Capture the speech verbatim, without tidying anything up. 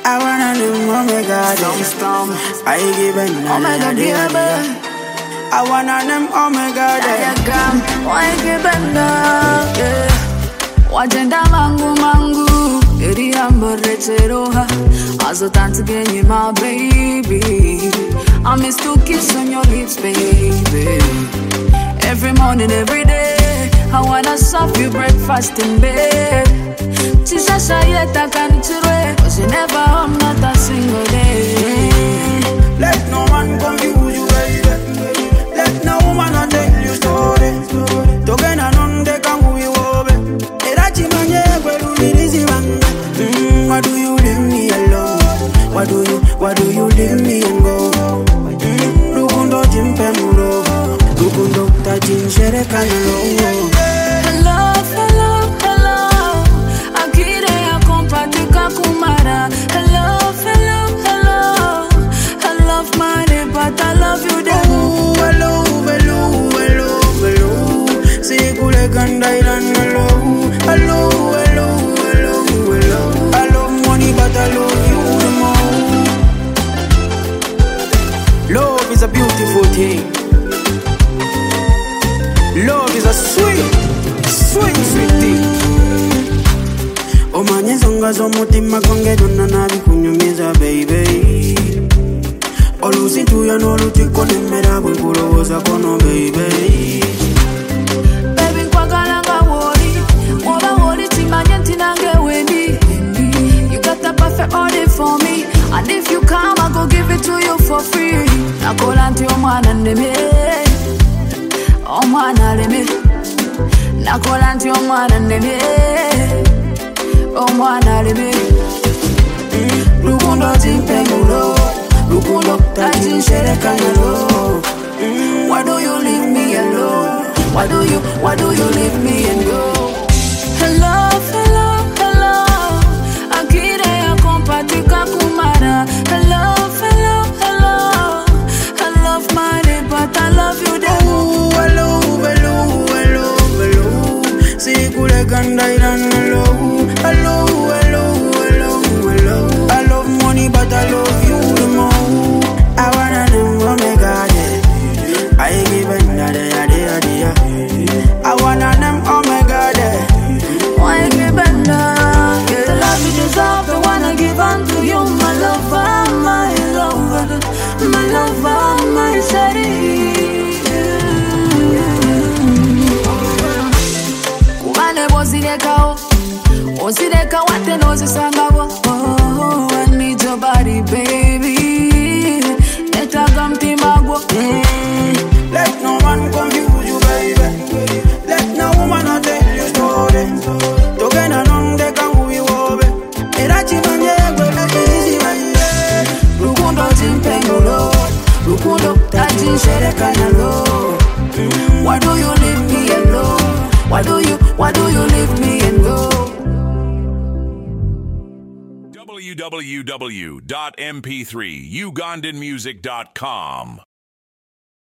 I wanna know, oh my God, Some storm. I give it, Oh my God, baby. I wanna know, oh my God, Diagram, why give it love? Yeah. Wajenda mangu mangu, eri ambore cheroha. Azo tanto genye my baby. I miss to kiss on your lips, baby. Every morning, every day, I wanna serve you breakfast in bed. Tisha shayeta kanchire, cause you never home, not a single day. Let no man confuse you, baby. Let no woman not tell you story. Togena non de kangu iwobe. Erachi manye kwelu nilizi manga. Mm, why do you leave me alone? Why do you, why do you leave me and go? Mm, lukundo jimpe muro. Lukundo tajin shere kanalo. Hello, hello, hello. Akire ya kompatika kumara. Hello, hello, hello. I love money, but I love you then. Hello, hello, hello, hello. See kule kanda ilan hello. Hello, hello, hello, hello. I love money, but I love you the more. Love is a beautiful thing. Love is a sweet, sweet, sweet thing. Omanye zonga zomutima gwange donna nabi kunyumiza baby. Olusintuya n'olutiko nemmera bwe nkulowooza kono baby. Baby nkwagala nga woli, oba woli timanye nti nange wendi. You got the perfect order for me, and if you come I go give it to you for free. Nakola nti omwana nneme, omwana aleme. Nakola nti omwana nneme, omwana aleme. Lukundo timpe mulo, lukundo tajin shere kanalo. Why do you leave me alone? Why do you, why do you leave me and go? Hello, hello, hello. Akire ya kompatika kumara. Hello, hello, hello. I love money, but I love you then. Hello, hello, hello, hello. See kule kanda ilan hello. Hello, hello, hello, hello. I love money, but I love you the more. I wanna know, oh my God, yeah. I give it, nada, yada, yada, yada. I wanna know, oh my God, yeah. Why give it love? The love you deserve, I wanna give unto you, my lover, my lover, my lover, my shari. Kumane bozilekao, ozileka wate nozisangawo. Oh, I need your body, baby. Netaga mtima gwo. Let no man confuse you, baby. Let no woman not tell you story. Togena non de kangu iwobe. Erachi manye kwelu nilizi manye. Lukundo timpe mulo, lukundo tajin shere kanalo. Why do you leave me alone? Why do you, why do you leave me and go? w w w dot m p three ugandan music dot com